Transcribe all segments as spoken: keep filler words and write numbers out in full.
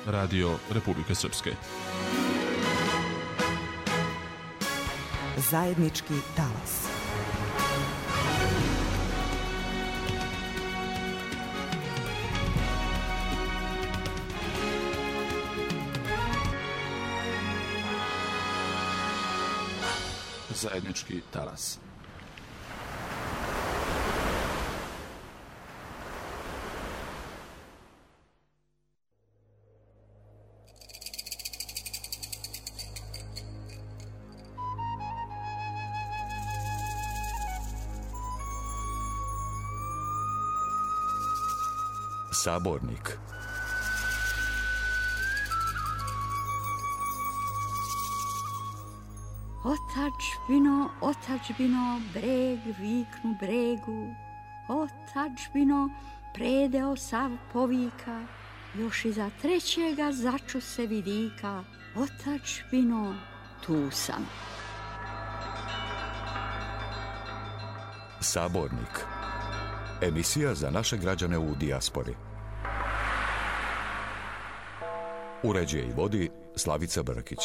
Radio Republike Srpske. Zajednički talas. Zajednički talas. Sabornik. Otadžbino, otadžbino, breg viknu bregu, otadžbino, predeo sav povika, još iza trećega začu se vidika, otadžbino, tu sam. Sabornik. Emisija za naše građane u dijaspori. Uređuje i vodi Slavica Brkić.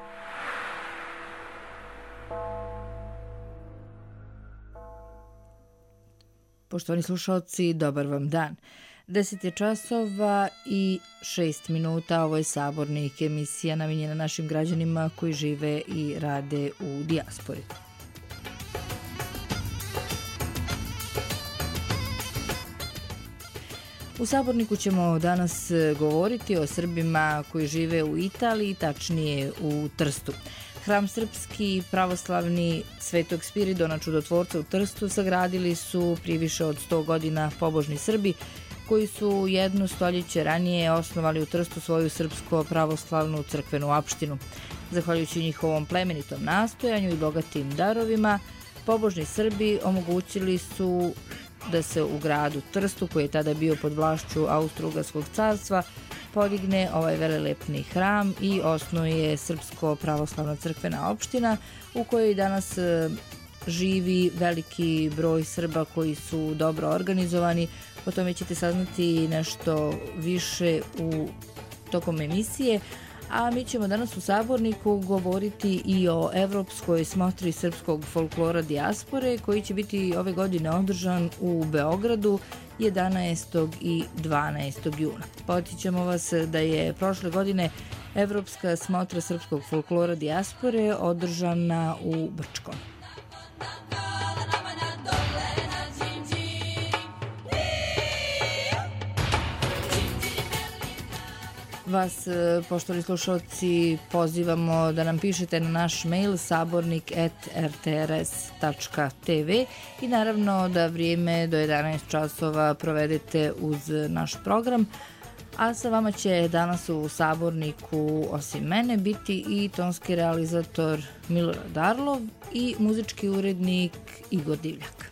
Poštovani slušalci, dobar vam dan. Deset je časova i šest minuta. Ovo je Sabornik, emisija namijenjena našim građanima koji žive i rade u dijaspori. U Saborniku ćemo danas govoriti o Srbima koji žive u Italiji, tačnije u Trstu. Hram srpski pravoslavni Svetog Spiridona Čudotvorca u Trstu sagradili su prije više od sto godina pobožni Srbi koji su jedno stoljeće ranije osnovali u Trstu svoju srpsko pravoslavnu crkvenu opštinu. Zahvaljujući njihovom plemenitom nastojanju i bogatim darovima, pobožni Srbi omogućili su da se u gradu Trstu, koji je tada bio pod vlašću Austro-Ugarskog carstva, podigne ovaj velelepni hram i osnuje Srpsko pravoslavna crkvena opština u kojoj danas živi veliki broj Srba koji su dobro organizovani. O tome ćete saznati nešto više u tokom emisije. A mi ćemo danas u Saborniku govoriti i o Evropskoj smotri srpskog folklora dijaspore koji će biti ove godine održan u Beogradu jedanaestog i dvanaestog juna. Podsjećamo vas da je prošle godine Evropska smotra srpskog folklora dijaspore održana u Brčkom. Vas, poštovani slušalci, pozivamo da nam pišete na naš mail sabornik at r t r s tačka t v i naravno da vrijeme do jedanaest časova provedete uz naš program. A sa vama će danas u Saborniku, osim mene, biti i tonski realizator Milorad Arlov i muzički urednik Igor Divljak.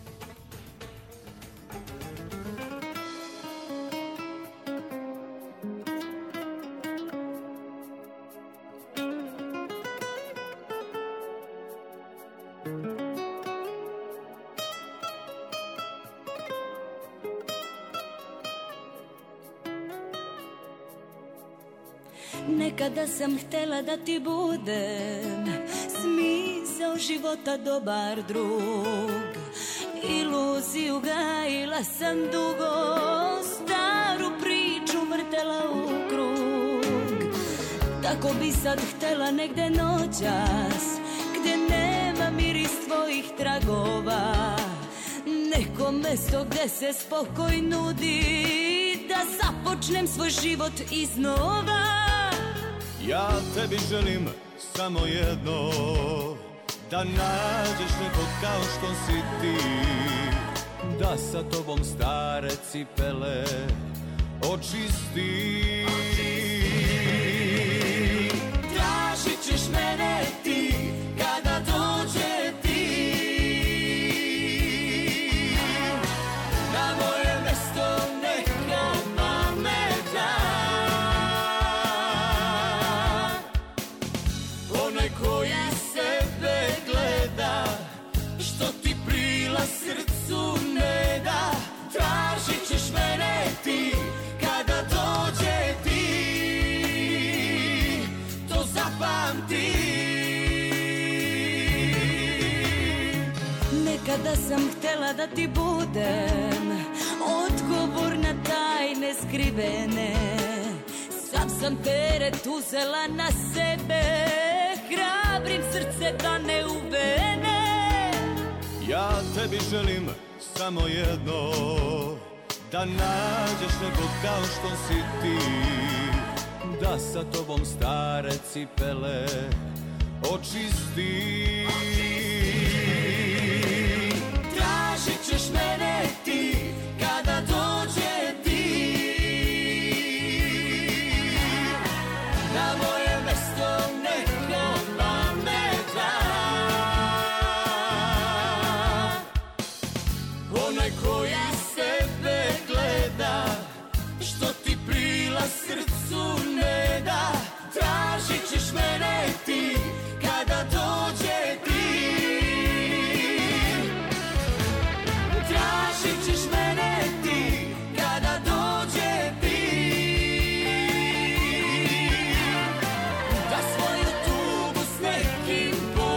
Nekada sam htjela da ti budem smisao života, dobar drug. Iluziju gajila sam dugo, staru priču vrtela u krug. Tako bi sad htjela negde noćas, gdje nema miris tvojih tragova. Neko mesto gdje se spokoj nudi, da započnem svoj život iznova. Ja tebi želim samo jedno, da nađeš nekog kao što si ti, da sa tobom stare cipele očisti. Tražit ćeš mene ti, kada dođe ti, na moje mesto neka mameta. Koji sebe gleda, što ti prila srcu ne da. Tražit ćeš mene ti, kada dođe ti. Nekada sam htjela da ti budem odgovor na tajne skrivene. Sam sam teret uzela na sebe, hrabrim srce da ne uvene. Ja tebi želim samo jedno, da nađeš nekog kao što si ti, da sa tobom stare cipele očisti. Tražit ćeš mene ti kada dođe ti, na moje mesto neka pameta. Onaj koja sebe gleda, što ti prila srcu ne da. Tražit ćeš mene ti kada dođe ti, tražit ćeš mene ti kada dođe ti, da svoju tugu s nekim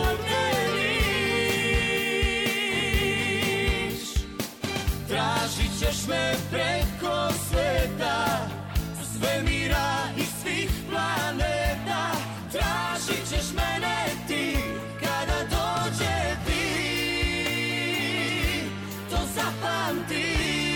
podeliš. Tražit ćeš me preko sveta, svemira i svih planeta. Tražit ćeš mene ti kada dođe ti, to zapamti.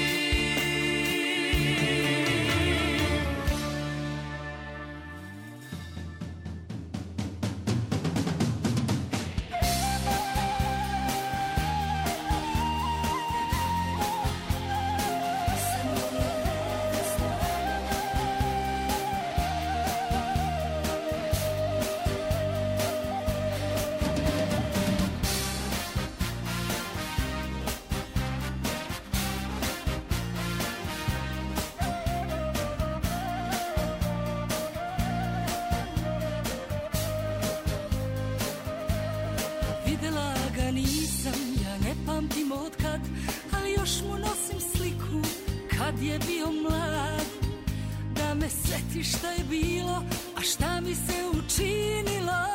Kad je bio mlad, da me seti šta je bilo, a šta mi se učinilo.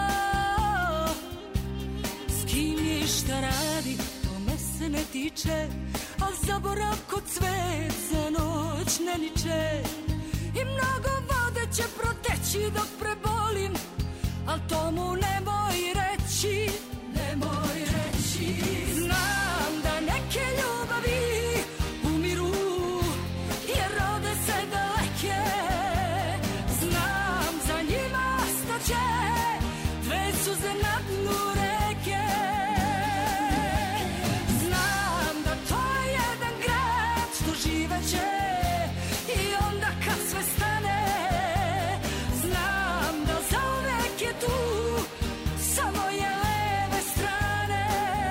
S kim je i šta radi, to me se ne tiče, al zaborav ko cvet za noć ne niče. I mnogo vode će proteći dok prebolim, al to mu nemoj reći, nemoj reći. Znam da neke ljubavi dve suze na dnu reke. Znam da to je jedan grad što živeće, i onda kad sve stane, znam da zauvek je tu sa moje leve strane.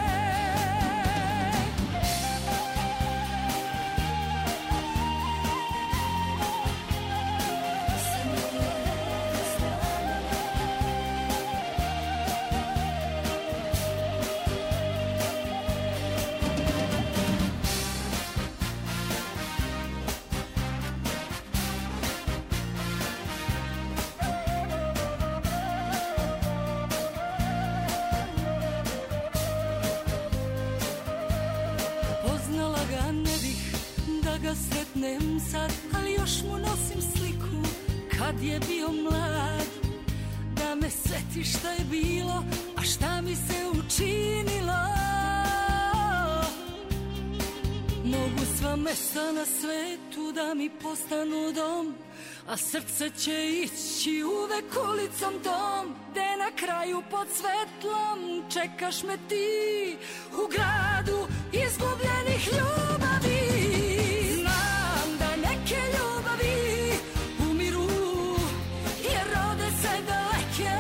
Sretnem sad, ali još mu nosim sliku kad je bio mlad, da me seti šta je bilo, a šta mi se učinilo. Mogu sva mesta na svetu da mi postanu dom, a srce će ići uvek ulicom tom, gde na kraju pod svetlom čekaš me ti, u gradu izgubljenih ljubavi. Neke ljubavi umiru jer rode se daleke.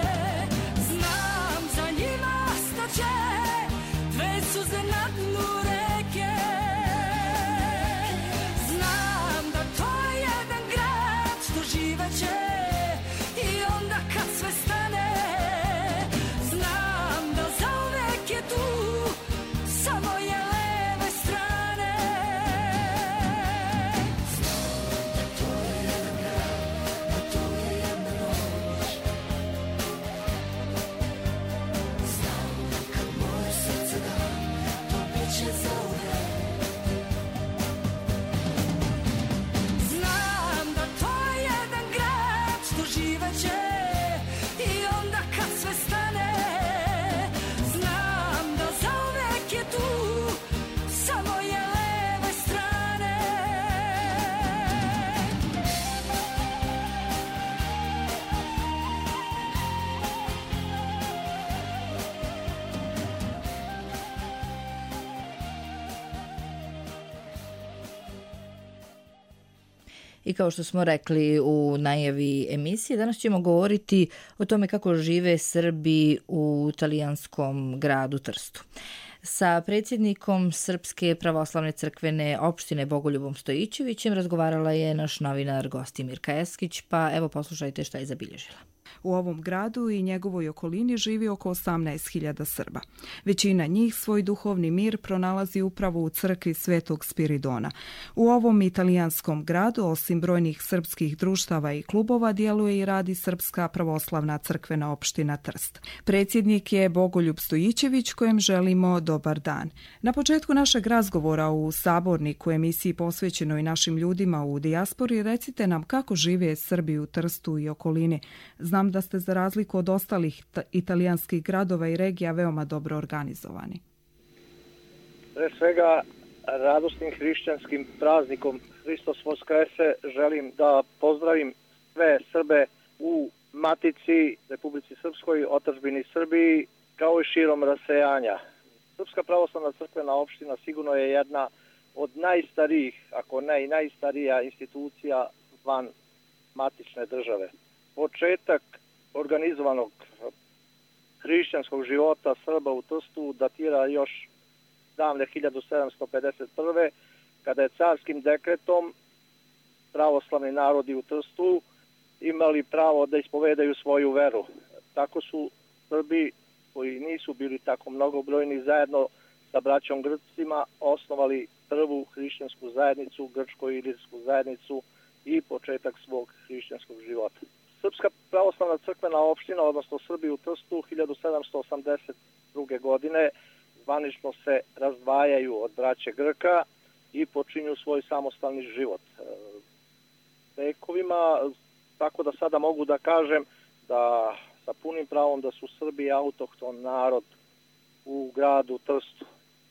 Znam za njima staće dve suze na dnu reke. Znam da to je jedan grad što živeće, i onda kad sve stane, znam da zauvek je tu samo I kao što smo rekli u najavi emisije, danas ćemo govoriti o tome kako žive Srbi u talijanskom gradu Trstu. Sa predsjednikom Srpske pravoslavne crkvene opštine Bogoljubom Stojićevićem razgovarala je naš novinar Gostimirka Eskić, pa evo poslušajte šta je zabilježila. U ovom gradu i njegovoj okolini živi oko osamnaest hiljada Srba. Većina njih svoj duhovni mir pronalazi upravo u crkvi Svetog Spiridona. U ovom italijanskom gradu, osim brojnih srpskih društava i klubova, djeluje i radi Srpska pravoslavna crkvena opština Trst. Predsjednik je Bogoljub Stojićević, kojem želimo dobar dan. Na početku našeg razgovora u Saborniku, emisiji posvećenoj našim ljudima u dijaspori, recite nam kako žive Srbi u Trstu i okolini. Znam da ste za razliku od ostalih italijanskih gradova i regija veoma dobro organizovani. Pre svega, radosnim hrišćanskim praznikom Hristos Voskrese želim da pozdravim sve Srbe u Matici, Republici Srpskoj, otadžbini Srbiji, kao i širom rasejanja. Srpska pravoslavna crkvena opština sigurno je jedna od najstarijih, ako ne i najstarija institucija van matične države. Početak organizovanog hrišćanskog života Srba u Trstu datira još davne hiljadu sedamsto pedeset prve. kada je carskim dekretom pravoslavni narodi u Trstu imali pravo da ispovedaju svoju veru. Tako su Srbi, koji nisu bili tako mnogobrojni, zajedno sa braćom Grcima osnovali prvu hrišćansku zajednicu, grčko-ilirsku zajednicu i početak svog hrišćanskog života. Srpska pravoslavna crkvena opština, odnosno Srbi u Trstu, hiljadu sedamsto osamdeset druge. godine zvanično se razdvajaju od braće Grka i počinju svoj samostalni život. Vekovima, tako da sada mogu da kažem da sa punim pravom da su Srbi autohton narod u gradu Trstu.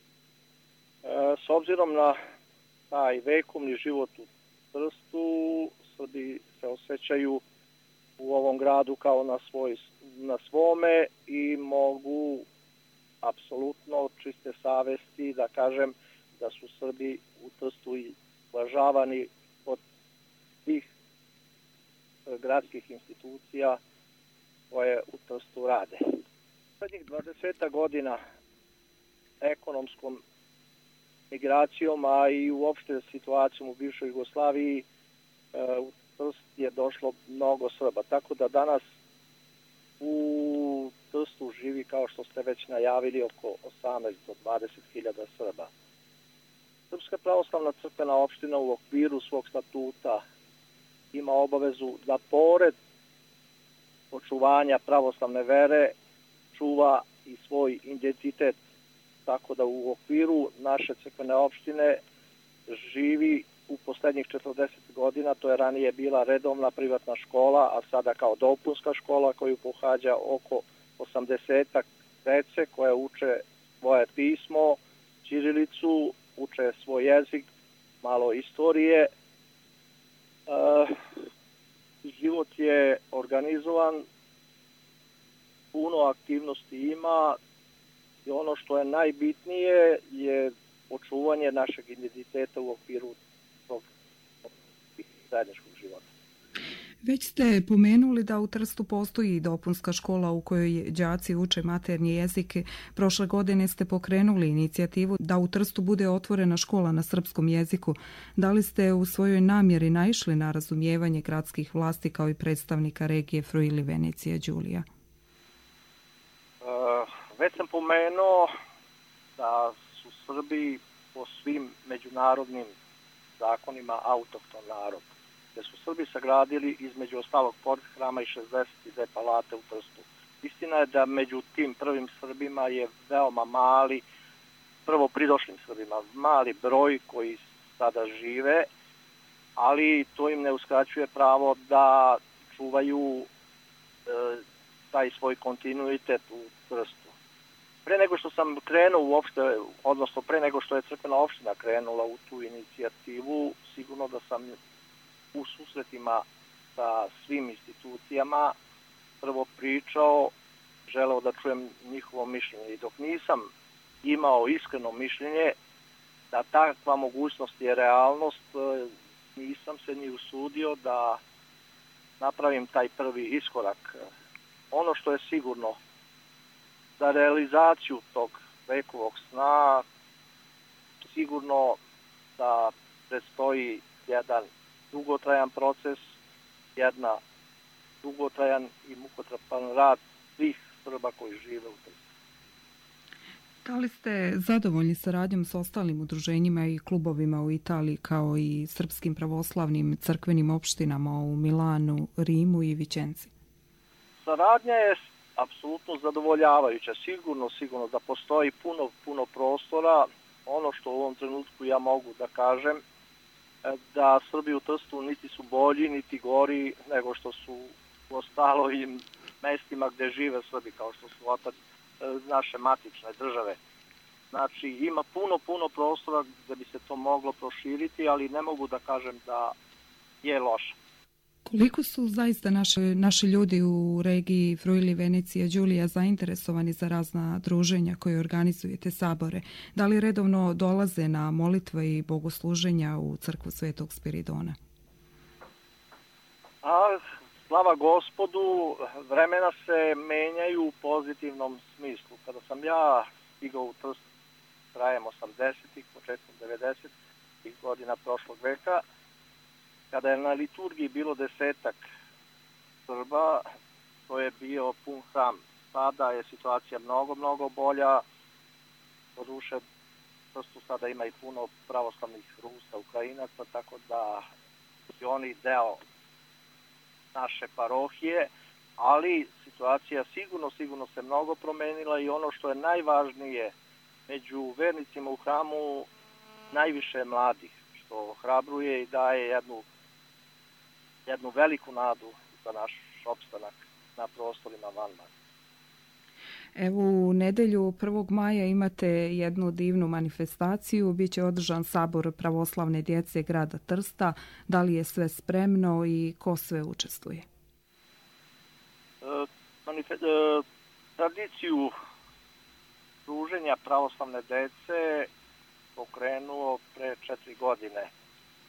S obzirom na taj vekovni život u Trstu, Srbi se osjećaju u ovom gradu kao na, svoj, na svome i mogu apsolutno čiste savesti da kažem da su Srbi u Trstu i uvažavani od tih gradskih institucija koje u Trstu rade. Zadnjih dvadeset godina ekonomskom migracijom, a i uopšte situacijom u bivšoj Jugoslaviji, u Trst je došlo mnogo Srba. Tako da danas u Trstu živi, kao što ste već najavili, oko osamnaest do dvadeset hiljada Srba. Srpska pravoslavna crkvena opština u okviru svog statuta ima obavezu da pored očuvanja pravoslavne vere čuva i svoj identitet. Tako da u okviru naše crkvene opštine živi u posljednjih četrdeset godina, to je ranije bila redovna privatna škola, a sada kao dopunska škola koju pohađa oko osamdesetak dece koje uče svoje pismo, ćirilicu, uče svoj jezik, malo istorije. E, život je organizovan, puno aktivnosti ima i ono što je najbitnije je očuvanje našeg identiteta u okviru tog zajedničkog života. Već ste pomenuli da u Trstu postoji i dopunska škola u kojoj đaci uče maternji jezik. Prošle godine ste pokrenuli inicijativu da u Trstu bude otvorena škola na srpskom jeziku. Da li ste u svojoj namjeri naišli na razumijevanje gradskih vlasti kao i predstavnika regije Friuli Venecija Đulija? Uh, već sam pomenuo da su Srbi po svim međunarodnim zakonima autohton narod, gdje su Srbi sagradili između ostalog podhrama i šezdeset dve palate u Trstu. Istina je da među tim prvim Srbima je veoma mali, prvo pridošlim Srbima, mali broj koji sada žive, ali to im ne uskraćuje pravo da čuvaju e, taj svoj kontinuitet u Trstu. Pre nego što sam krenuo uopšte, odnosno pre nego što je crkvena opština krenula u tu inicijativu, sigurno da sam u susretima sa svim institucijama prvo pričao, želeo da čujem njihovo mišljenje. I dok nisam imao iskreno mišljenje da takva mogućnost je realnost, nisam se ni usudio da napravim taj prvi iskorak. Ono što je sigurno, za realizaciju tog vekovog sna sigurno da predstoji jedan dugotrajan proces, jedna dugotrajan i mukotrpan rad svih Srba koji žive u Trstu. Da li ste zadovoljni saradnjom s ostalim udruženjima i klubovima u Italiji kao i srpskim pravoslavnim crkvenim opštinama u Milanu, Rimu i Vicenci? Saradnja je apsolutno zadovoljavajuća. Sigurno, sigurno da postoji puno, puno prostora. Ono što u ovom trenutku ja mogu da kažem, da Srbi u Trstu niti su bolji, niti gori nego što su u ostalim mestima gde žive Srbi, kao što su otac naše matične države. Znači, ima puno, puno prostora gde bi se to moglo proširiti, ali ne mogu da kažem da je loše. Koliko su zaista naši, naši ljudi u regiji Friuli, Venecija, Đulija zainteresovani za razna druženja koje organizujete, sabore? Da li redovno dolaze na molitve i bogosluženja u crkvu Svetog Spiridona? A, slava Gospodu, vremena se menjaju u pozitivnom smislu. Kada sam ja stigao u Trst krajem osamdesetih, početkom devedesetih godina prošlog veka, kada je na liturgiji bilo desetak Srba, to je bio pun hram. Sada je situacija mnogo, mnogo bolja. Po duše, Trstu sada ima i puno pravoslavnih Rusa, Ukrajinaca, tako da su oni deo naše parohije, ali situacija sigurno, sigurno se mnogo promenila i ono što je najvažnije, među vernicima u hramu najviše je mladih, što hrabruje i daje jednu, jednu veliku nadu za naš opstanak na prostorima Vanmar. Evo, u nedelju prvog maja imate jednu divnu manifestaciju, biće održan sabor pravoslavne djece grada Trsta. Da li je sve spremno i ko sve učestvuje? E, manife- e, tradiciju druženja pravoslavne dece pokrenuo pre četiri godine. E,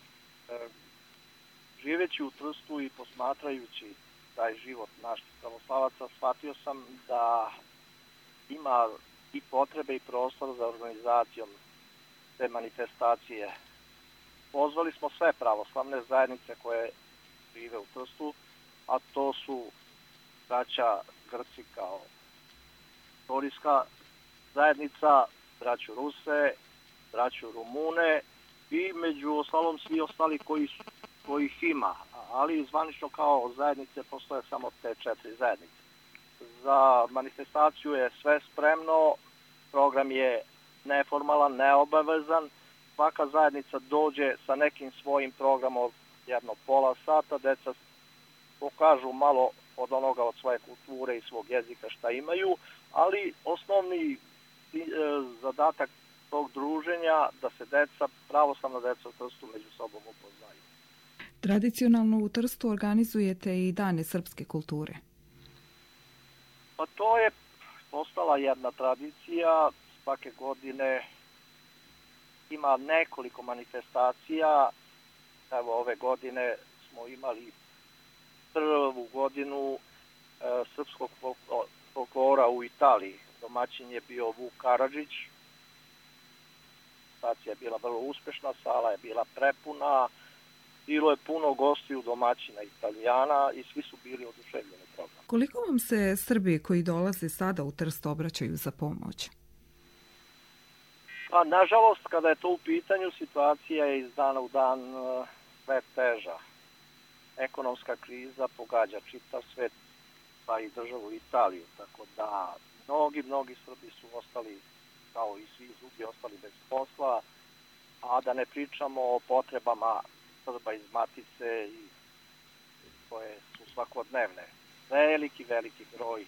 živeći u Trstu i posmatrajući taj život naših pravoslavaca, shvatio sam da ima i potrebe i prostor za organizacijom te manifestacije. Pozvali smo sve pravoslavne zajednice koje žive u Trstu, a to su braća Grci kao istorijska zajednica, braću Ruse, braću Rumune i među ostalom svi ostali koji, kojih ima, ali zvanično kao zajednice postoje samo te četiri zajednice. Za manifestaciju je sve spremno, program je neformalan, neobavezan, svaka zajednica dođe sa nekim svojim programom jedno pola sata, deca pokažu malo od onoga od svoje kulture i svog jezika šta imaju, ali osnovni e, zadatak tog druženja da se deca, pravoslavna deca u Trstu među sobom upoznaju. Tradicionalno u Trstu organizujete i dane srpske kulture. Pa to je postala jedna tradicija, svake godine ima nekoliko manifestacija. Evo ove godine smo imali prvu godinu e, srpskog folklora u Italiji. Domaćin je bio Vuk Karadžić. Manifestacija je bila vrlo uspešna, sala je bila prepuna, bilo je puno gostiju, domaćina, Italijana i svi su bili oduševljeni programom. Koliko vam se Srbi koji dolaze sada u Trst obraćaju za pomoć? Pa, nažalost, kada je to u pitanju, situacija je iz dana u dan sve teža. Ekonomska kriza pogađa čitav svet, pa i državu Italiju, tako da mnogi, mnogi Srbi su ostali, kao i svi drugi, ostali bez posla, a da ne pričamo o potrebama Srba iz Matice i koje su svakodnevne. Veliki, veliki broj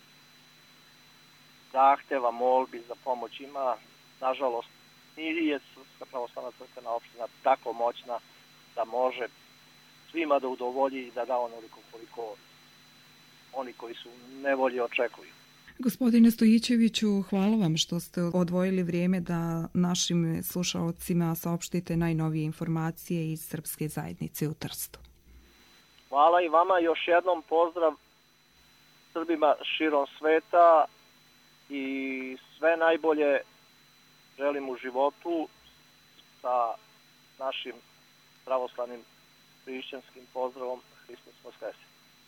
zahteva, molbi za pomoć ima. Nažalost, nije Srpska pravoslavna crkvena opština tako moćna da može svima da udovolji i da da onoliko koliko oni koji su nevolji očekuju. Gospodine Stojićeviću, hvala vam što ste odvojili vrijeme da našim slušalcima saopštite najnovije informacije iz Srpske zajednice u Trstu. Hvala i vama, još jednom pozdrav Srbima širom sveta i sve najbolje želim u životu sa našim pravoslavnim hrišćanskim pozdravom Hristos Voskreser.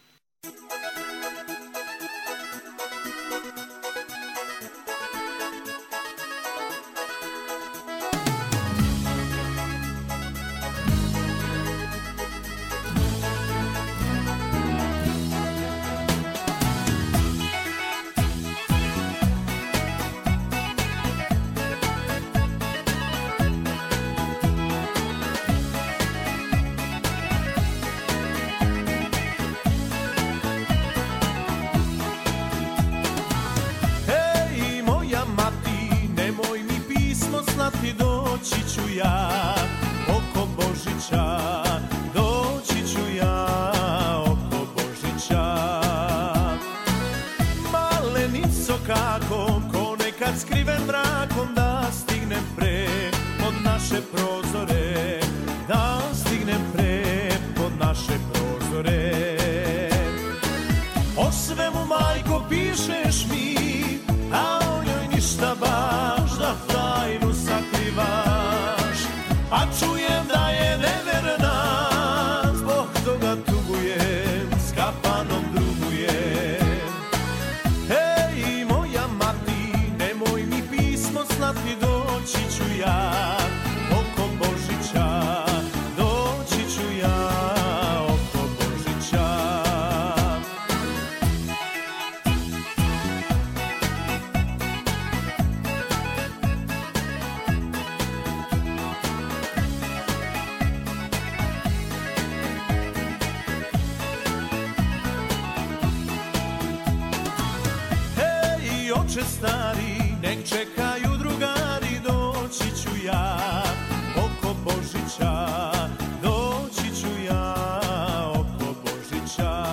Slati doći ću ja oko Božića, doći ću ja oko Božića. Malenico kako, ko nekad skriven mrakom, da stignem pre pod naše prozore, da stignem pre pod naše prozore. O svemu, majko, pišeš mi, a o njoj ništa baš, da tajnu sakrivaš. A čujem da je neverna, zbog toga tugujem, s kapanom drugujem. Hej, moja mati, nemoj mi pismo slati, doći ću ja oko Božića, doći ću ja oko Božića. Oče stari, nek čekaju drugari, doći ću ja oko Božića, doći ću ja oko Božića.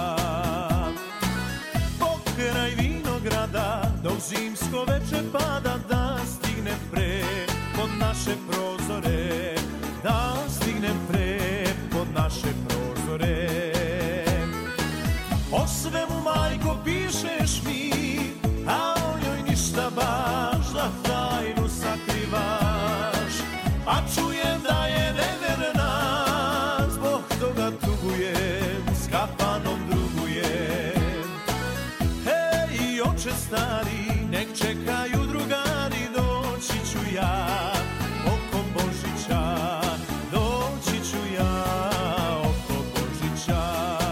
Pokraj vinograda, dok zimsko veče pada, da stigne pre pod naše prozore, da stigne pre pod naše prozore. O svemu, majko, pišeš mi, a o njoj ništa baš, da tajnu sakrivaš. A čujem da je neverna, zbog toga tugujem, s kapanom drugujem. Hej, oče stari, nek čekaju drugari, doći ću ja oko Božića, doći ću ja oko Božića.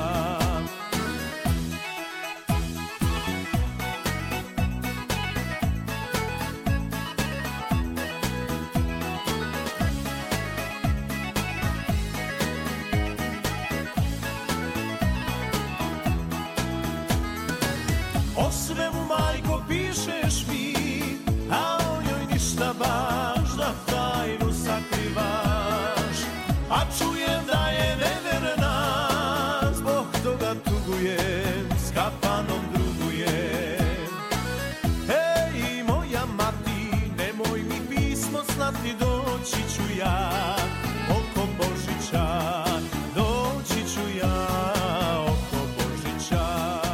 O svemu, majko, pišeš mi, a o njoj ništa baš, da tajnu sakrivaš. A čujem da je neverna, zbog toga tugujem, s kapanom drugujem. Hej, moja mati, nemoj mi pismo slati, doći ću ja oko Božića, doći ću ja oko Božića.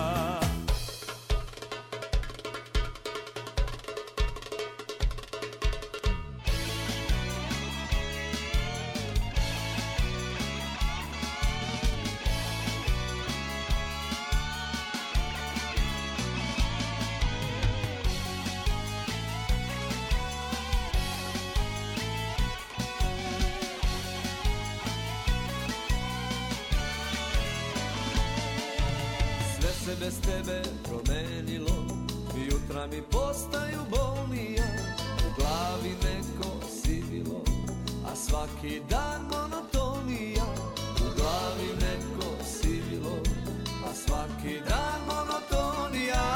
Bez tebe promenilo, jutra mi postaju bolnija, u glavi neko sivilo, a svaki dan monotonija. U glavi neko sivilo, a svaki dan monotonija.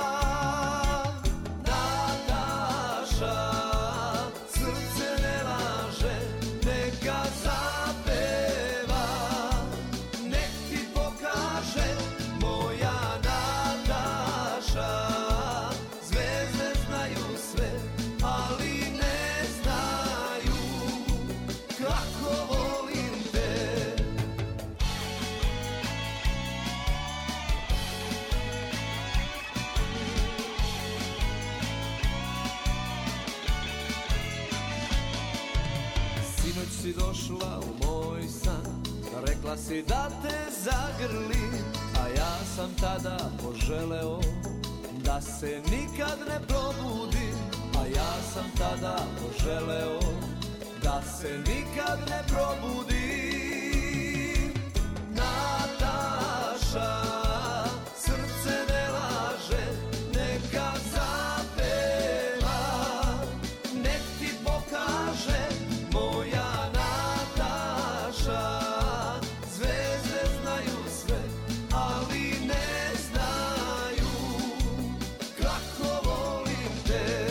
Nataša, srce ne laže, neka zapeva, nek ti pokaže moja Nataša, kako volim te. Sinoć si došla u moj san, rekla si da te zagrlim, a ja sam tada poželeo da se nikad ne probudim, a ja sam tada poželeo da se nikad ne probudim. Nataša, srce ne laže, neka zapeva, nek ti pokaže moja Nataša. Zvezde znaju sve, ali ne znaju kako volim te.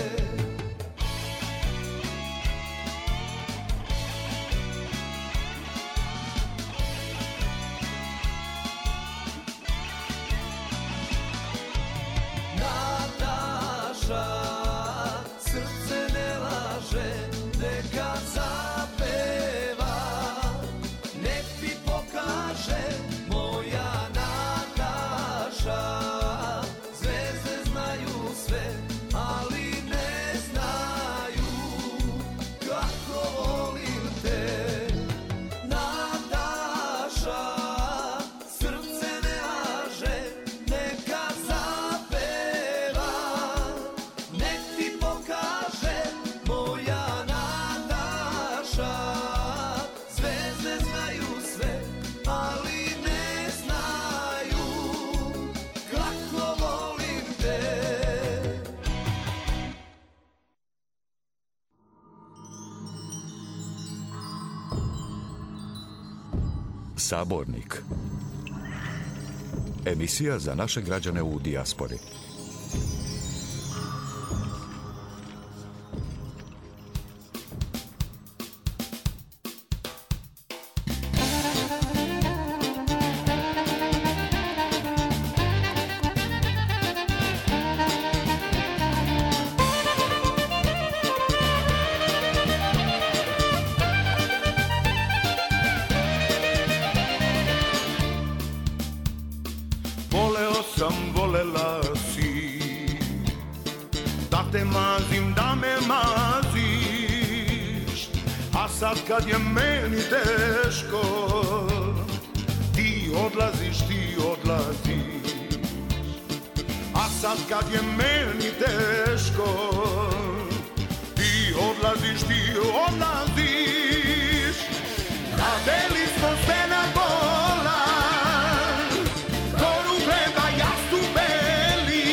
Nataša, srce ne laže, neka zapeva, nek ti pokaže moja Nataša. Zvezde znaju sve, ali ne znaju kako volim te. Nataša, srce ne laže, neka zapeva, nek ti pokaže moja Nataša. Zvezde znaju sve, ali ne znaju kako volim te. Sabornik. Emisija za naše građane u dijaspori. Voleo sam, volela si, da te mazim, da me maziš, a sad kad je meni teško, ti odlaziš, ti odlaziš. A sad kad je meni teško, ti odlaziš, ti odlaziš. Radeli smo se na bola, koru gleda jastu beli,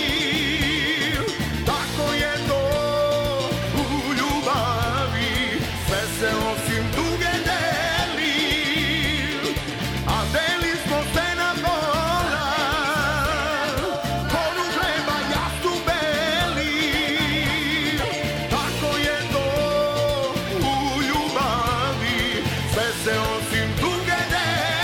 tako je to u ljubavi, sve se osim tuge deli. A deli smo se na bola, koru gleda jastu beli, tako je to u ljubavi, sve se osim tuge deli.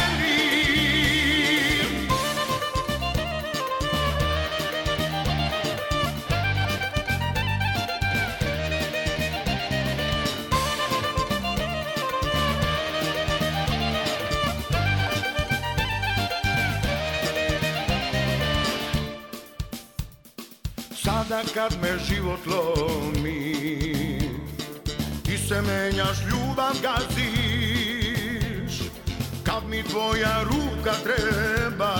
Sada kad me život lomi, ti se menjaš, ljubav gaziš. Kad mi tvoja ruka treba,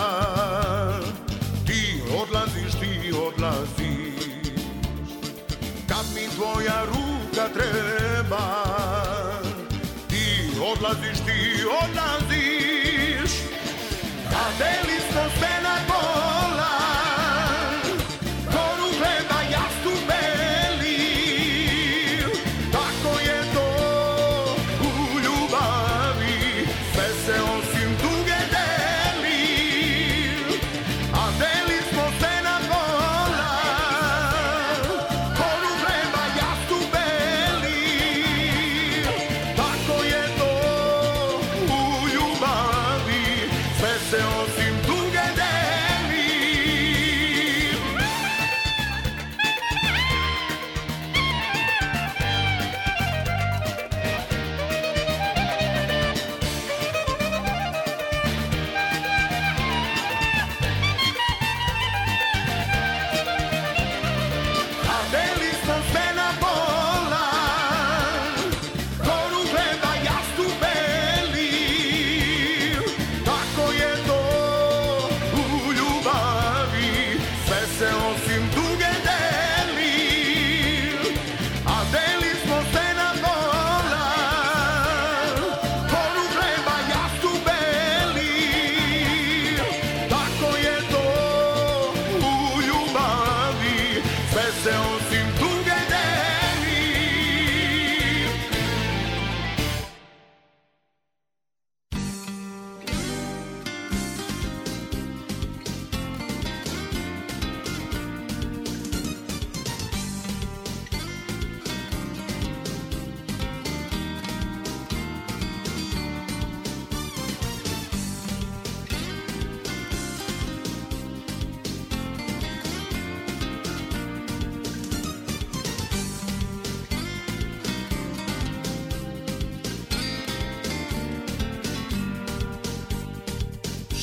ti odlaziš, ti odlaziš. Kad mi tvoja ruka treba, ti odlaziš, ti odlaziš. Radeli smo se na bola, koru gleda jastu beli, tako je to u ljubavi, sve se osim tuge deli. A deli smo se na bola, koru gleda jastu beli, tako je to u ljubavi, sve se osim tuge deli.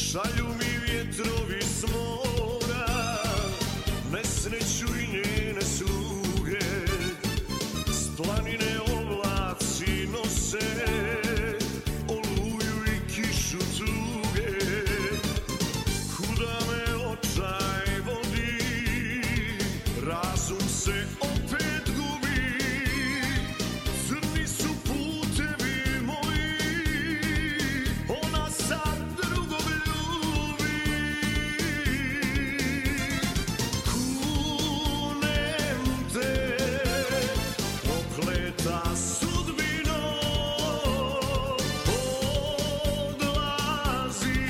šalju mi vjetrovi s mora, nesreću i njene sluge, s planine oblaci nose, oluju i kišu tuge, kuda me očaj vodi, razum se opet gubi, crni su putevi moji, ona sad drugog ljubi. Kunem te, prokleta sudbino, odlazi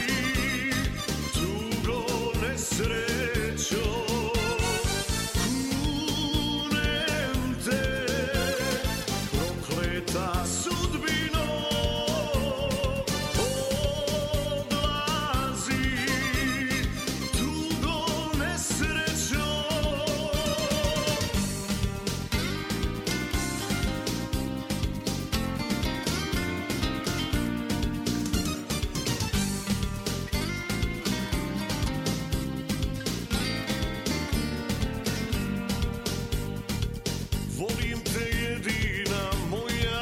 tugo nesrećo. Kunem te, prokleta sudbino, odlazi tugo nesrećo. Volim te jedina moja,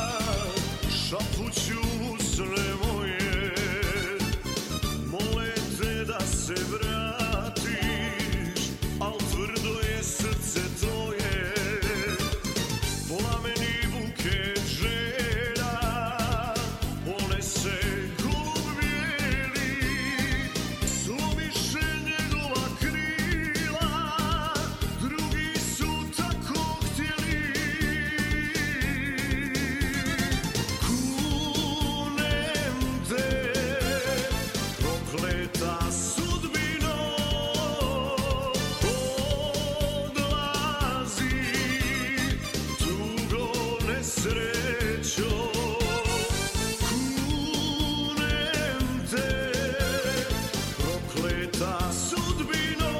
šapuću usne moje, mole te da se vratiš, al tvrdo je srce tvoje, plameni buket želja, ponese golub bijeli, slomiše njegova krila, drugi su tako htjeli. Kunem te, prokleta sudbino, odlazi tugo nesrećo. Kunem te, prokleta sudbino,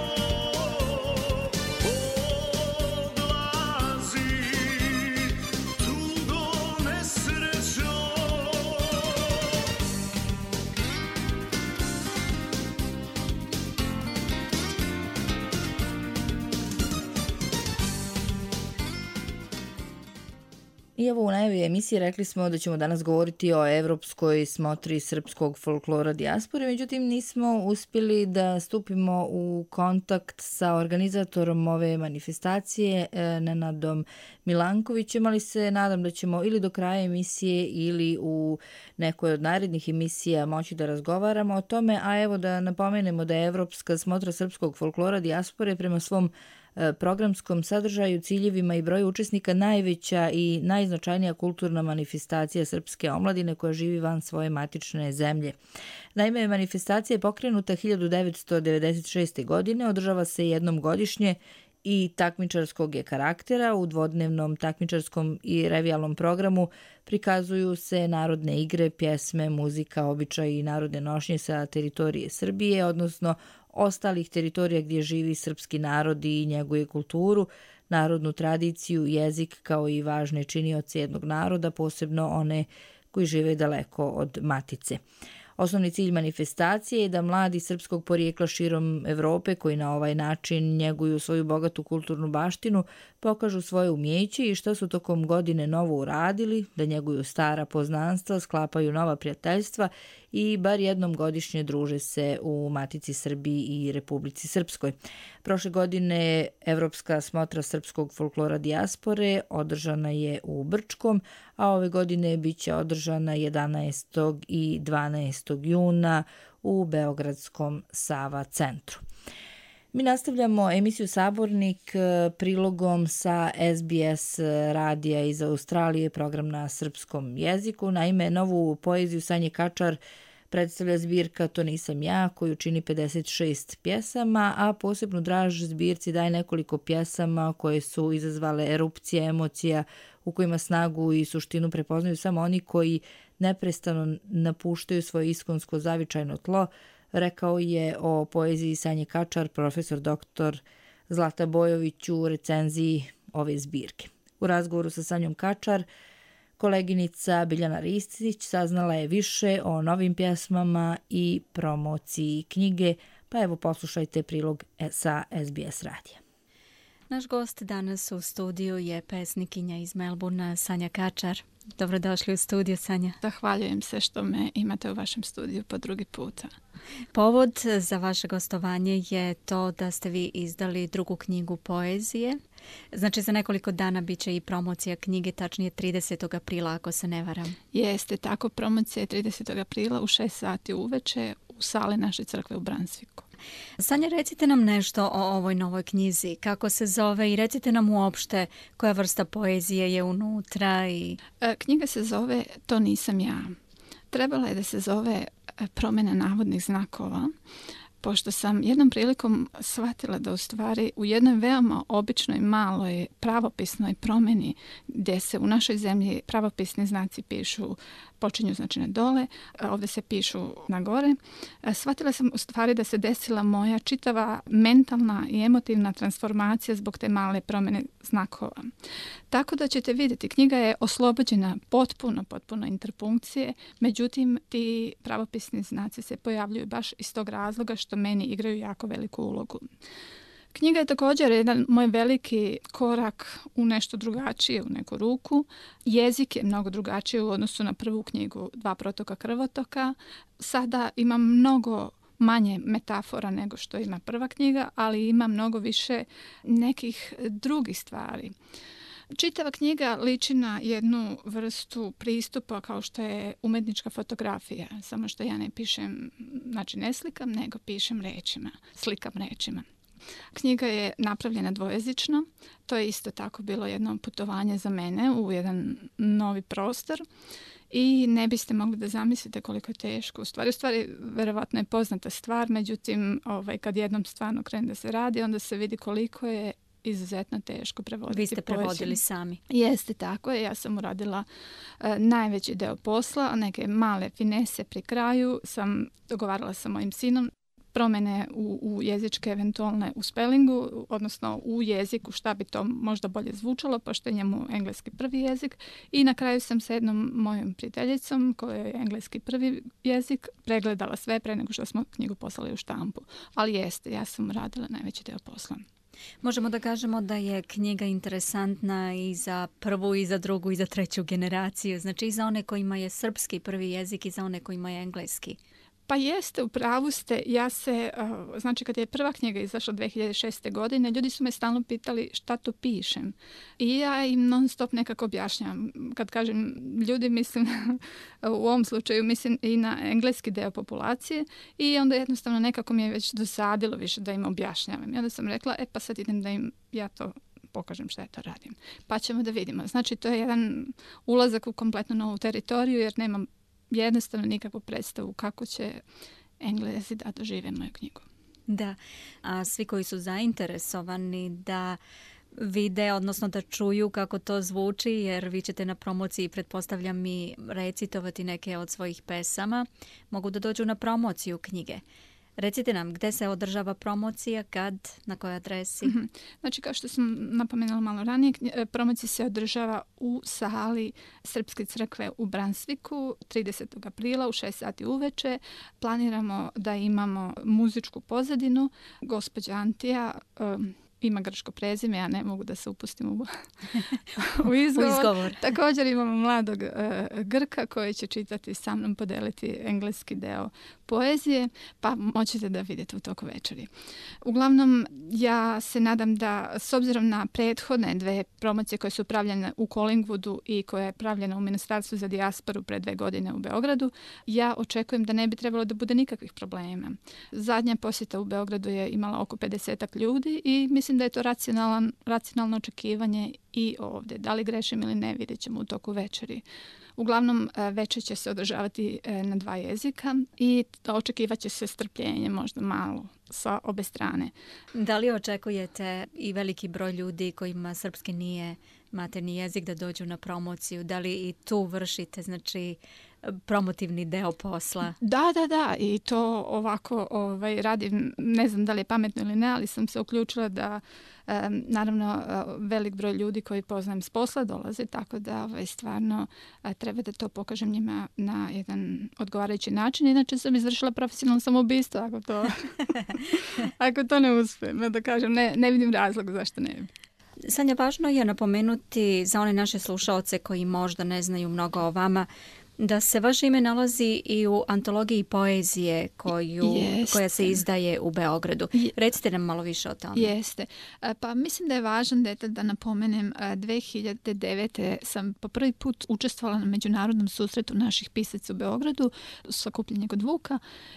odlazi tugo nesrećo. I evo u najavi emisije rekli smo da ćemo danas govoriti o evropskoj smotri srpskog folklora dijaspore, međutim nismo uspjeli da stupimo u kontakt sa organizatorom ove manifestacije, e, Nenadom Milankovićem, ali se nadam da ćemo ili do kraja emisije ili u nekoj od narednih emisija moći da razgovaramo o tome, a evo da napomenemo da je Evropska smotra srpskog folklora dijaspore prema svom programskom sadržaju, ciljevima i broju učesnika najveća i najznačajnija kulturna manifestacija srpske omladine koja živi van svoje matične zemlje. Naime, manifestacija je pokrenuta hiljadu devetsto devedeset šeste. godine, održava se jednom godišnje i takmičarskog je karaktera. U dvodnevnom takmičarskom i revijalnom programu prikazuju se narodne igre, pjesme, muzika, običaji i narodne nošnje sa teritorije Srbije, odnosno ostalih teritorija gdje živi srpski narod i njeguje kulturu, narodnu tradiciju, jezik kao i važne činioce jednog naroda, posebno one koji žive daleko od matice. Osnovni cilj manifestacije je da mladi srpskog porijekla širom Evrope koji na ovaj način njeguju svoju bogatu kulturnu baštinu pokažu svoje umjeće i što su tokom godine novo uradili, da njeguju stara poznanstva, sklapaju nova prijateljstva i bar jednom godišnje druže se u Matici Srbiji i Republici Srpskoj. Prošle godine Evropska smotra srpskog folklora dijaspore održana je u Brčkom, a ove godine bit će održana jedanaestog i dvanaestog juna u Beogradskom Sava centru. Mi nastavljamo emisiju Sabornik prilogom sa S B S radija iz Australije, program na srpskom jeziku. Naime, novu poeziju Sanje Kačar predstavlja zbirka To nisam ja, koju čini pedeset šest pjesama, a posebnu draž zbirci daje nekoliko pjesama koje su izazvale erupcije emocija u kojima snagu i suštinu prepoznaju samo oni koji neprestano napuštaju svoje iskonsko zavičajno tlo, rekao je o poeziji Sanje Kačar profesor doktor Zlata Bojović u recenziji ove zbirke. U razgovoru sa Sanjom Kačar, Koleginica Biljana Ristić saznala je više o novim pjesmama i promociji knjige, pa evo poslušajte prilog sa S B S radija. Naš gost danas u studiju je pesnikinja iz Melbourna, Sanja Kačar. Dobrodošli u studiju, Sanja. Zahvaljujem se što me imate u vašem studiju po drugi puta. Povod za vaše gostovanje je to da ste vi izdali drugu knjigu poezije. Znači za nekoliko dana bit će i promocija knjige, tačnije tridesetog aprila, ako se ne varam. Jeste, tako, promocija je tridesetog aprila u šest sati uveče u sali naše crkve u Brunswicku. Sanja, recite nam nešto o ovoj novoj knjizi, kako se zove i recite nam uopšte koja vrsta poezije je unutra. I... E, knjiga se zove To nisam ja. Trebala je da se zove Promjena navodnih znakova, pošto sam jednom prilikom shvatila da u stvari u jednoj veoma običnoj maloj pravopisnoj promjeni gdje se u našoj zemlji pravopisni znaci pišu, počinju znači na dole, ovdje se pišu na gore, shvatila sam u stvari da se desila moja čitava mentalna i emotivna transformacija zbog te male promjene znakova. Tako da ćete vidjeti, knjiga je oslobođena potpuno, potpuno interpunkcije, međutim ti pravopisni znaci se pojavljuju baš iz tog razloga što meni igraju jako veliku ulogu. Knjiga je također jedan moj veliki korak u nešto drugačije, u neku ruku. Jezik je mnogo drugačiji u odnosu na prvu knjigu Dva protoka krvotoka. Sada ima mnogo manje metafora nego što ima prva knjiga, ali ima mnogo više nekih drugih stvari. Čitava knjiga liči na jednu vrstu pristupa kao što je umjetnička fotografija, samo što ja ne pišem, znači ne slikam, nego pišem rečima, slikam rečima. Knjiga je napravljena dvojezično, to je isto tako bilo jedno putovanje za mene u jedan novi prostor i ne biste mogli da zamislite koliko je teško. U stvari, u stvari verovatno je poznata stvar, međutim ovaj, kad jednom stvarno krene da se radi, onda se vidi koliko je izuzetno teško prevoditi. Vi ste prevodili poeziju. sami. Jeste, tako je. Ja sam uradila uh, najveći deo posla, neke male finese pri kraju. Sam dogovarala sa mojim sinom promjene u, u jezičke eventualne u spellingu, odnosno u jeziku šta bi to možda bolje zvučalo, pošto je njemu engleski prvi jezik. I na kraju sam sa jednom mojom prijateljicom, koja je engleski prvi jezik, pregledala sve pre nego što smo knjigu poslali u štampu. Ali jeste, ja sam radila najveći deo posla. Možemo da kažemo da je knjiga interesantna i za prvu, i za drugu, i za treću generaciju. Znači i za one kojima je srpski prvi jezik i za one kojima je engleski. Pa jeste, u pravu ste. Ja se, uh, znači kad je prva knjiga izašla dvije hiljade šeste. godine, ljudi su me stalno pitali šta to pišem. I ja im non stop nekako objašnjam. Kad kažem ljudi, mislim, u ovom slučaju mislim i na engleski deo populacije i onda jednostavno nekako mi je već dosadilo više da im objašnjavam. I onda sam rekla, e pa sad idem da im ja to pokažem šta ja to radim. Pa ćemo da vidimo. Znači to je jedan ulazak u kompletno novu teritoriju jer nemam jednostavno nikakvu predstavu kako će Englezi da dožive moju knjigu. Da, a svi koji su zainteresovani da vide, odnosno da čuju kako to zvuči, jer vi ćete na promociji, pretpostavljam, i recitovati neke od svojih pesama, mogu da dođu na promociju knjige. Recite nam, gde se održava promocija, kad, na kojoj adresi? Mm-hmm. Znači, kao što sam napomenula malo ranije, promocija se održava u sali Srpske crkve u Brunswicku tridesetog aprila u šest sati uveče. Planiramo da imamo muzičku pozadinu. Gospođa Antija um, ima grčko prezime, ja ne mogu da se upustim u, u izgovor. u izgovor. Također imamo mladog uh, Grka koji će čitati sa mnom, podeliti engleski deo poezije, pa moćete da vidite u toku večeri. Uglavnom, ja se nadam da, s obzirom na prethodne dve promocije koje su pravljene u Collingwoodu i koja je pravljena u Ministarstvu za dijasporu pre dve godine u Beogradu, ja očekujem da ne bi trebalo da bude nikakvih problema. Zadnja posjeta u Beogradu je imala oko pedesetak ljudi i mislim da je to racionalan, racionalno očekivanje i ovdje. Da li grešim ili ne, vidjet ćemo u toku večeri. Uglavnom, večer će se održavati na dva jezika i očekivat će se strpljenje možda malo sa obe strane. Da li očekujete i veliki broj ljudi kojima srpski nije materni jezik da dođu na promociju? Da li i tu vršite, znači, promotivni deo posla. Da, da, da. I to ovako ovaj, radim, ne znam da li je pametno ili ne, ali sam se uključila da um, naravno uh, velik broj ljudi koji poznajem s posla dolaze, tako da ovaj, stvarno uh, treba da to pokažem njima na jedan odgovarajući način. Inače sam izvršila profesionalno samoubistvo, ako to, ako to ne uspijem. Da kažem, ne, ne vidim razlog zašto ne bi. Sanja, važno je napomenuti za one naše slušaoce koji možda ne znaju mnogo o vama, da se vaše ime nalazi i u antologiji poezije koju, koja se izdaje u Beogradu. Recite nam malo više o tome. Jeste. Pa mislim da je važan detalj da napomenem. dve hiljade devete. sam po prvi put učestvovala na međunarodnom susretu naših pisaca u Beogradu, sakupljenje kod Vuka.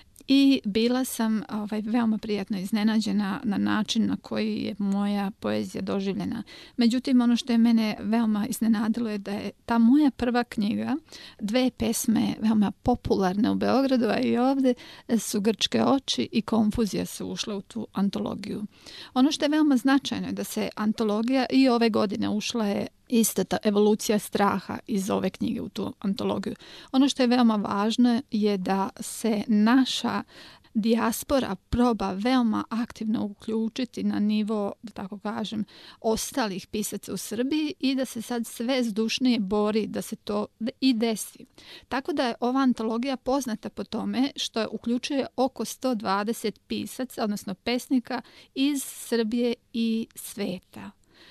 I bila sam ovaj, veoma prijatno iznenađena na način na koji je moja poezija doživljena. Međutim, ono što je mene veoma iznenadilo je da je ta moja prva knjiga, dve pesme veoma popularne u Beogradu, a i ovdje su Grčke oči i Konfuzija su ušle u tu antologiju. Ono što je veoma značajno je da se antologija i ove godine ušla je ista ta evolucija straha iz ove knjige u tu antologiju. Ono što je veoma važno je da se naša dijaspora proba veoma aktivno uključiti na nivo, da tako kažem, ostalih pisaca u Srbiji i da se sad sve zdušnije bori da se to i desi. Tako da je ova antologija poznata po tome što uključuje oko sto dvadeset pisaca, odnosno pesnika iz Srbije i sveta.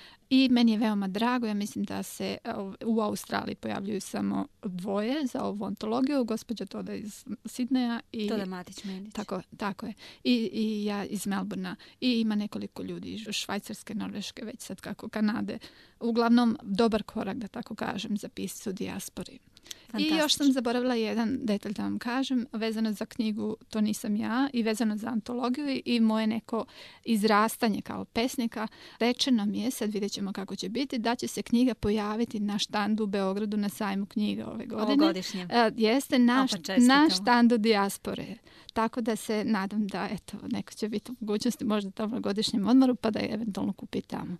I meni je veoma drago, ja mislim da se u Australiji pojavljuju samo dvoje za ovu antologiju, gospođa Toda iz Sidneja i Toda Matić-Medić. Tako, tako je. I, I ja iz Melbourna. I ima nekoliko ljudi iz Švajcarske, Norveške, već sad kako Kanade. Uglavnom, dobar korak, da tako kažem, za pisce u dijaspori. I još sam zaboravila jedan detalj da vam kažem, vezano za knjigu To nisam ja i vezano za antologiju i moje neko izrastanje kao pesnika. Rečeno mi je, sad vidjet ćemo kako će biti, da će se knjiga pojaviti na štandu u Beogradu na sajmu knjiga ove godine. Ovogodišnjem. E, jeste na, na štandu dijaspore. Tako da se nadam da eto, neko će biti u mogućnosti možda tamo na godišnjem odmoru pa da je eventualno kupi tamo.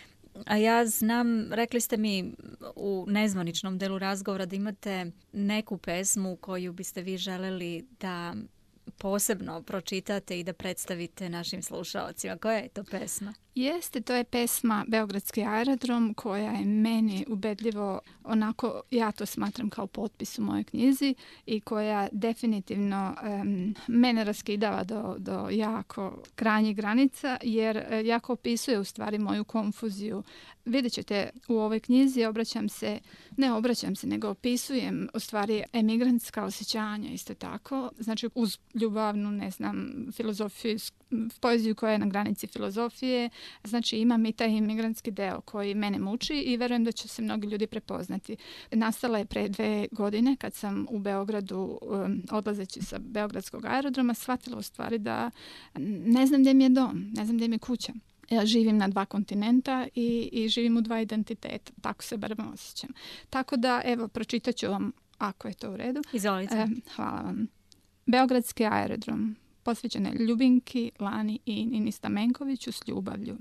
A ja znam, rekli ste mi u nezvaničnom delu razgovora da imate neku pesmu koju biste vi želeli da posebno pročitate i da predstavite našim slušaocima. Koja je to pesma? Jeste, to je pesma Beogradski aerodrom koja je meni ubedljivo, onako ja to smatram kao potpis u mojoj knjizi i koja definitivno um, mene raskidava do, do jako krajnjih granica jer uh, jako opisuje u stvari moju konfuziju. Vidjet ćete u ovoj knjizi obraćam se, ne obraćam se, nego opisujem u stvari emigrantska osjećanja isto tako. Znači uz ljubavnu, ne znam, filozofiju, poeziju koja je na granici filozofije. Znači imam i taj imigrantski deo koji mene muči i verujem da će se mnogi ljudi prepoznati. Nastala je pre dve godine kad sam u Beogradu um, odlazeći sa Beogradskog aerodroma shvatila u stvari da ne znam gdje mi je dom, ne znam gdje mi je kuća. Ja živim na dva kontinenta i, i živim u dva identiteta, tako se barem osjećam. Tako da, evo, pročitat ću vam ako je to u redu. Izvolite. E, hvala vam. Beogradski aerodrom. Posvećene Ljubinki, Lani i Nini Stamenkoviću s ljubavlju.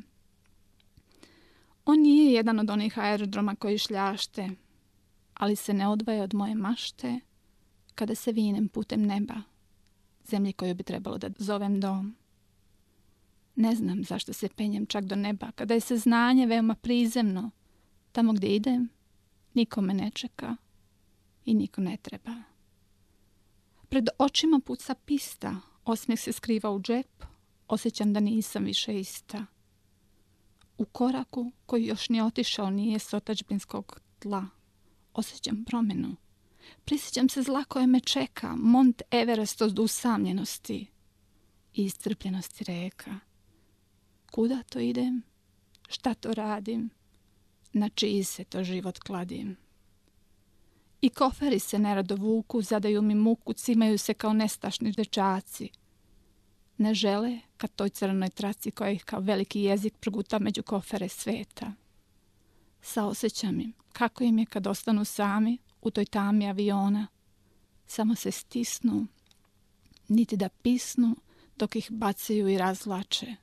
On nije jedan od onih aerodroma koji šljašte, ali se ne odvaja od moje mašte kada se vinem putem neba, zemlji koju bi trebalo da zovem dom. Ne znam zašto se penjem čak do neba, kada je saznanje veoma prizemno. Tamo gdje idem, niko me ne čeka i niko ne treba. Pred očima puca pista, osmijeh se skriva u džep, osjećam da nisam više ista. U koraku koji još ni otišao nije s otadžbinskog tla, osjećam promjenu. Prisjećam se zla koje me čeka, Mont Everest od usamljenosti i iscrpljenosti reka. Kuda to idem? Šta to radim? Na čiji se to život kladim? I koferi se nerado vuku, zadaju mi muku, cimaju se kao nestašni dečaci. Ne žele ka toj crnoj traci koja ih kao veliki jezik proguta među kofere sveta. Saosjećam im kako im je kad ostanu sami u toj tami aviona. Samo se stisnu, niti da pisnu dok ih bacaju i razvlače.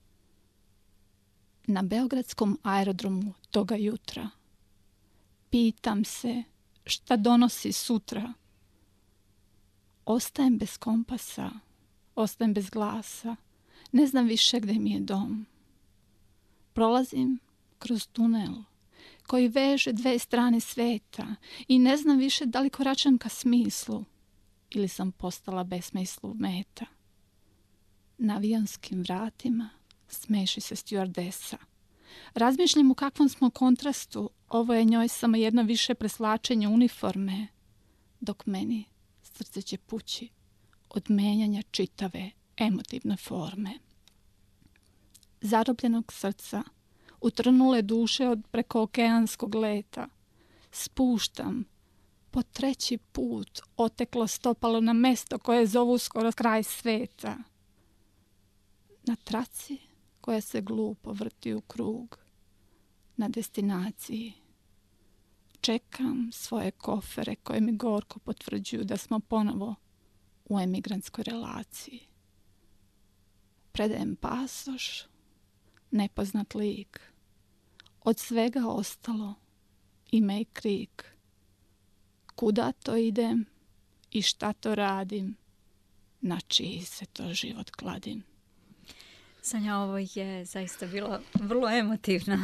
Na beogradskom aerodromu toga jutra pitam se šta donosi sutra Ostajem bez kompasa, ostajem bez glasa, ne znam više gdje mi je dom. Prolazim kroz tunel koji veže dve strane sveta i ne znam više da li koračam ka smislu ili sam postala besmislu meta. Na avionskim vratima smeši se stjuardesa. Razmišljam u kakvom smo kontrastu, ovo je njoj samo jedno više preslačenje uniforme, dok meni srce će pući od menjanja čitave emotivne forme. Zarobljenog srca, utrnule duše od prekookeanskog leta, spuštam po treći put oteklo stopalo na mesto koje zovu skoro kraj sveta. Na traci koja se glupo vrti u krug, na destinaciji čekam svoje kofere koje mi gorko potvrđuju da smo ponovo u emigrantskoj relaciji. Predajem pasoš, nepoznat lik. Od svega ostalo ime i krik. Kuda to idem i šta to radim, na čiji se to život kladim. Sanja, ovo je zaista bilo vrlo emotivno.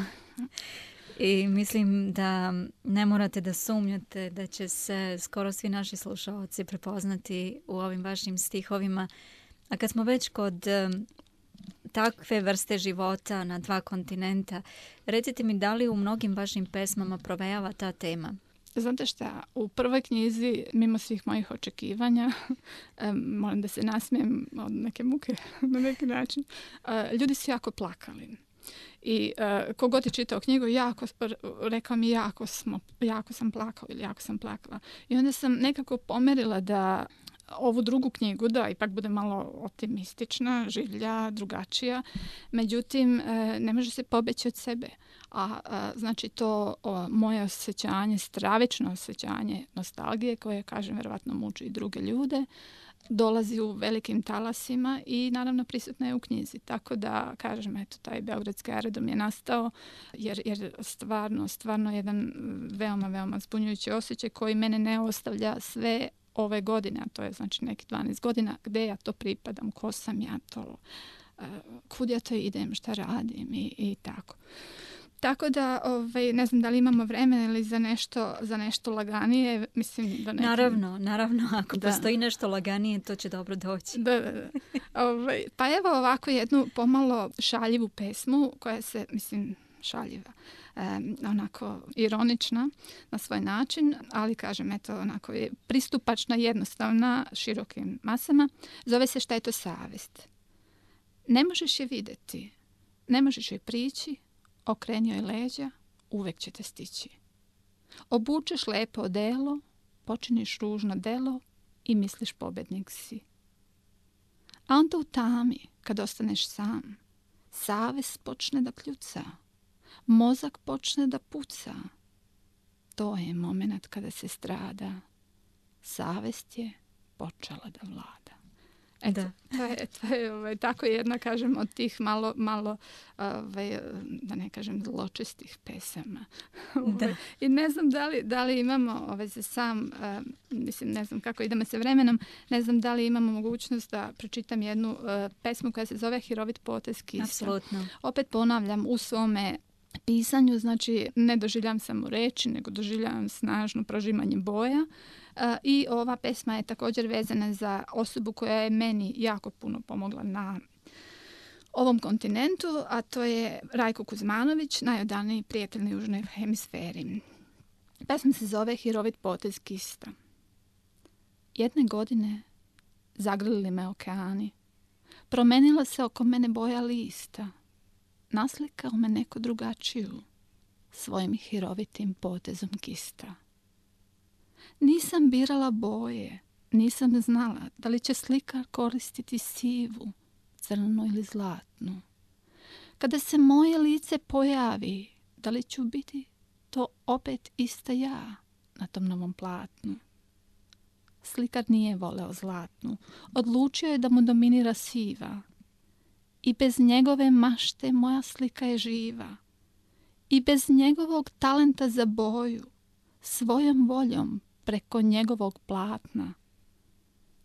I mislim da ne morate da sumnjate da će se skoro svi naši slušalci prepoznati u ovim vašim stihovima. A kad smo već kod um, takve vrste života na dva kontinenta, recite mi da li u mnogim vašim pesmama provejava ta tema? Znate šta, u prvoj knjizi, mimo svih mojih očekivanja, moram da se nasmijem od neke muke na neki način, ljudi su jako plakali. I uh, kogod je čitao knjigu, jako, rekao mi jako, smo, jako sam plakao ili jako sam plakala. I onda sam nekako pomerila da ovu drugu knjigu, da ipak bude malo optimistična, življa, drugačija. Međutim, ne može se pobeći od sebe. A, a znači to o, moje osjećanje, stravično osjećanje nostalgije, koje, kažem, vjerovatno muči i druge ljude, dolazi u velikim talasima i naravno prisutna je u knjizi. Tako da, kažem, eto, taj beogradski aerodrom je nastao jer, jer stvarno, stvarno jedan veoma, veoma zbunjujući osjećaj koji mene ne ostavlja sve ove godine, a to je znači neki dvanaest godina, gdje ja to pripadam, ko sam ja to, uh, kud ja to idem, šta radim i, i tako. Tako da, ovaj, ne znam da li imamo vremena ili za nešto, za nešto laganije. Mislim da nekim... Naravno, naravno. Ako da. postoji nešto laganije, to će dobro doći. Da, da, da. Ovaj, pa evo ovako jednu pomalo šaljivu pesmu koja se, mislim, šaljiva, um, onako ironična na svoj način, ali kažem, eto, onako je pristupačna, jednostavna, širokim masama. Zove se Šta je to savjest? Ne možeš je vidjeti, ne možeš joj prići, okrenio je leđa, uvek će te stići. Obučeš lepo odelo, počiniš ružno delo i misliš pobednik si. A onda u tami, kad ostaneš sam, savest počne da kljuca, mozak počne da puca. To je moment kada se strada, savest je počela da vlada. Eto, da. to je, to je ovaj, tako jedna, kažem, od tih malo, malo ovaj, da ne kažem, zločestih pesama. Da. I ne znam da li, da li imamo ovaj, za sam, uh, mislim, ne znam kako idemo sa vremenom, ne znam da li imamo mogućnost da pročitam jednu uh, pesmu koja se zove Hirovit potez kista. Apsolutno. Opet ponavljam, u svome pisanju, znači ne doživljam samo reči, nego doživljam snažno prožimanje boja. Uh, I ova pesma je također vezana za osobu koja je meni jako puno pomogla na ovom kontinentu, a to je Rajko Kuzmanović, najodaniji prijatelj na južnoj hemisferi. Pesma se zove Hirovit potez kista. Jedne godine zagrlili me okeani. Promenila se oko mene boja lista. Naslikao me neko drugačiju svojim hirovitim potezom kista. Nisam birala boje, nisam znala da li će slikar koristiti sivu, crnu ili zlatnu. Kada se moje lice pojavi, da li ću biti to opet ista ja na tom novom platnu. Slikar nije voleo zlatnu, odlučio je da mu dominira siva. I bez njegove mašte moja slika je živa. I bez njegovog talenta za boju, svojom voljom preko njegovog platna,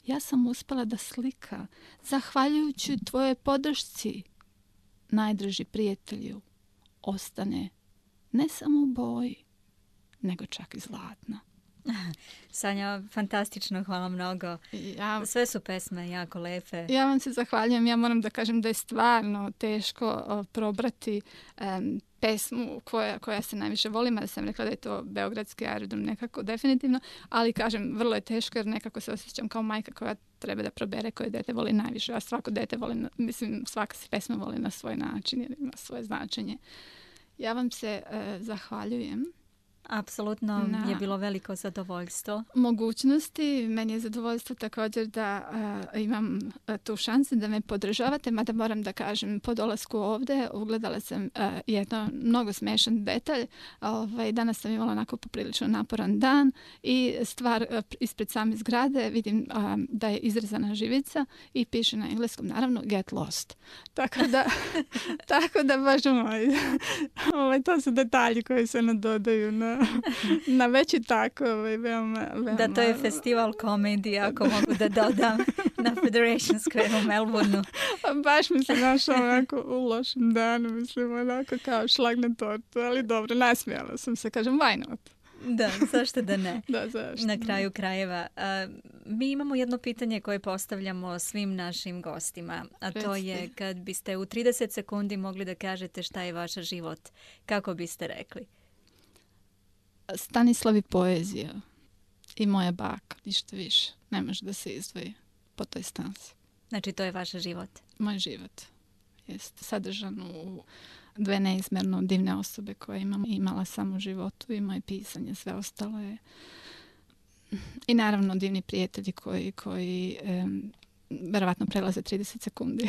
ja sam uspjela da slika, zahvaljujući tvojoj podršci, najdraži prijatelju, ostane ne samo u boji, nego čak i zlatna. Sanja, fantastično, hvala mnogo. Ja, Sve su pesme jako lepe. Ja vam se zahvaljujem. Ja moram da kažem da je stvarno teško o, probrati um, pesmu koja, koja se najviše volim, ali sam rekla da je to Beogradski aerodrom nekako definitivno, ali kažem, vrlo je teško jer nekako se osjećam kao majka koja treba da probere koje dete voli najviše, a svako dete voli, na, mislim, svaka se pesma voli na svoj način jer ima svoje značenje. Ja vam se uh, zahvaljujem. Apsolutno na je bilo veliko zadovoljstvo. Mogućnosti, meni je zadovoljstvo također da uh, imam uh, tu šansu da me podržavate, mada moram da kažem, po dolasku ovde ugledala sam uh, jedno mnogo smešan detalj. Ovaj, danas sam imala onako poprilično naporan dan i stvar uh, ispred same zgrade vidim uh, da je izrezana živica i piše na engleskom naravno get lost. Tako da, tako da baš moj, ovaj, to su detalji koji se nadodaju na na veći tako, ovaj, veoma, veoma... Da, to je festival komedije, ako mogu da dodam, na Federation Square u Melbourneu. Baš mi se našla onako u lošem danu, mislim, onako kao šlag na tortu, ali dobro, nasmijala sam se, kažem, why not? Da, zašto da ne? Da, zašto? Na kraju krajeva. A, mi imamo jedno pitanje koje postavljamo svim našim gostima, a to Reci. je kad biste u trideset sekundi mogli da kažete šta je vaš život, kako biste rekli? Stanislav i poezija i moja baka, ništa više. Ne može da se izdvoji po toj stanci. Znači to je vaš život? Moj život. Jeste sadržan u dve neizmerno divne osobe koje imam imala samo u životu i moje pisanje, sve ostalo je. I naravno divni prijatelji koji, koji um, verovatno prelaze trideset sekundi.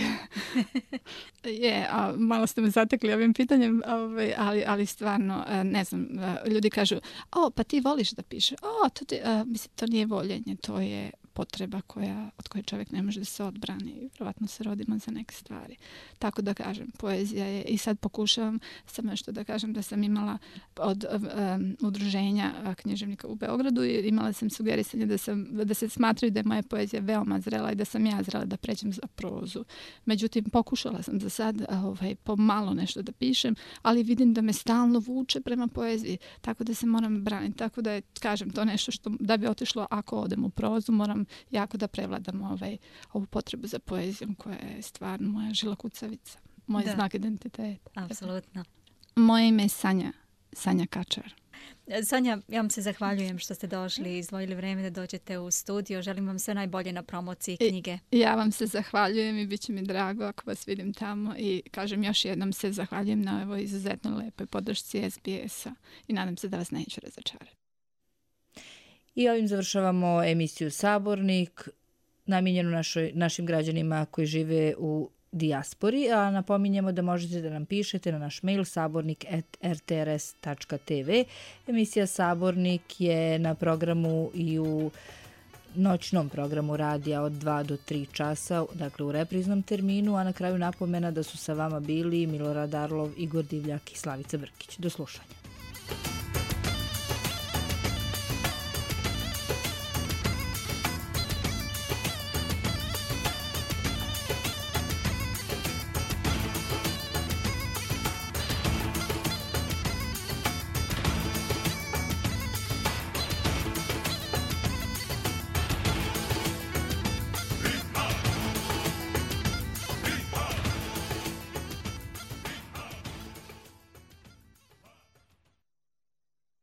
Je, a malo ste me zatekli ovim pitanjem, ali, ali stvarno, ne znam, ljudi kažu, o, pa ti voliš da piše. O, to, ti, a, mislim, to nije voljenje, to je potreba koja, od koje čovjek ne može da se odbrani. Vjerovatno se rodimo za neke stvari. Tako da kažem, poezija je, i sad pokušavam samo nešto da kažem da sam imala od um, udruženja književnika u Beogradu i imala sam sugerisanje da, sam, da se smatraju da je moja poezija veoma zrela i da sam ja zrela da pređem za prozu. Međutim, pokušala sam za sad ovaj, pomalo nešto da pišem, ali vidim da me stalno vuče prema poeziji, tako da se moram braniti. Tako da je, kažem, to nešto što da bi otišlo ako odem u prozu, moram jako da prevladam ovaj, ovu potrebu za poezijom koja je stvarno moja žila kucavica, moj da. znak identiteta. Apsolutno. Moje ime je Sanja, Sanja Kačar. Sanja, ja vam se zahvaljujem što ste došli i izdvojili vreme da dođete u studio. Želim vam sve najbolje na promociji knjige. I, ja vam se zahvaljujem i bit će mi drago ako vas vidim tamo i kažem još jednom se zahvaljujem na ovoj izuzetno lepoj podršci S B S-a i nadam se da vas neću razočarati. I ovim završavamo emisiju Sabornik, namijenjenu našoj, našim građanima koji žive u dijaspori, a napominjemo da možete da nam pišete na naš mail sabornik at r t r s tačka t v. Emisija Sabornik je na programu i u noćnom programu radija od dva do tri časa, dakle u repriznom terminu, a na kraju napomena da su sa vama bili Milorad Arlov, Igor Divljak i Slavica Brkić. Do slušanja.